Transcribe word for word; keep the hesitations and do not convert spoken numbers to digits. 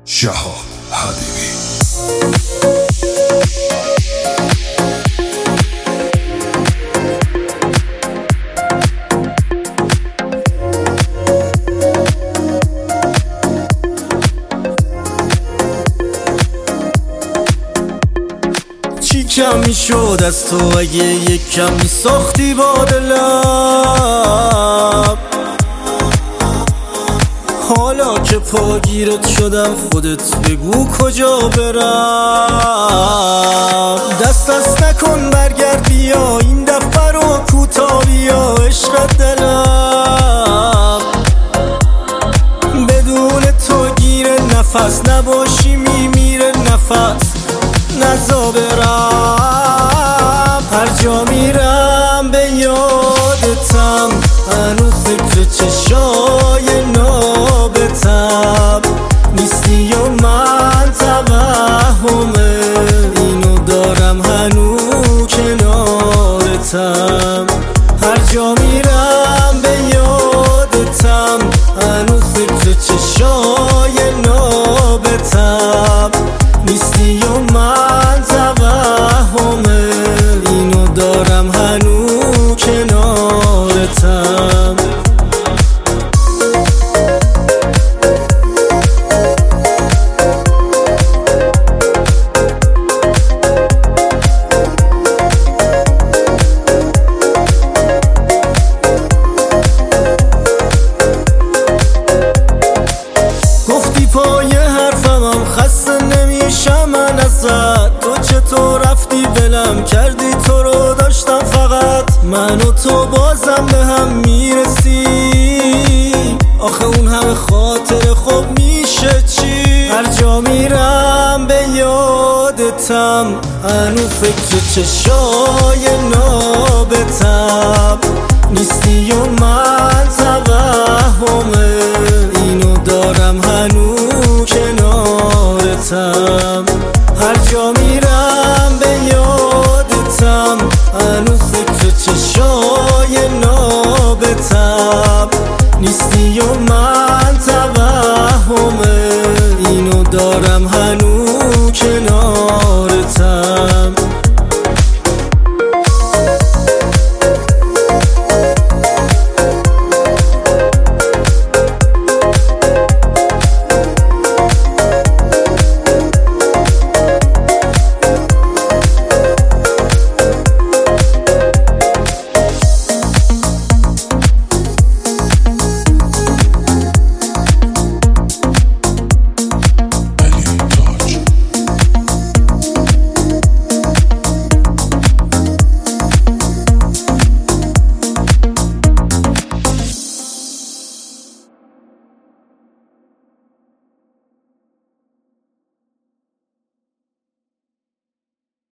شهاب حبیبی. چی کم میشد از تو اگه یک کم میساختی با دلم؟ حالا که پاگیرت شدم خودت بگو کجا برم. دست دست نکن برگرد بیا این دفعه رو کوتاه بیا عشق دلم. بدون تو گیر نفس نباشی میمیره نفس نزا برم. هر جا میرم به یادتم هنو فکر چشای نابتم نیستی و من توهم اینو دارم هنو کنارتم. هر جا میرم به یادتم هنو فکر چشای نابتم نیستی و من توهم اینو دارم هنو کنارتم. گفتی پای حرفمم خسته نمیشم من ازت. تو چطور رفتی بلم کردی تو رو داشتم فقط من و تو بازم به هم میرسی. آخه اون همه خاطر خوب میشه چی؟ هر جا میرم به یادتم هنو فکر چشای نابتم نیستی و من توهم اینو دارم هنو کنارتم.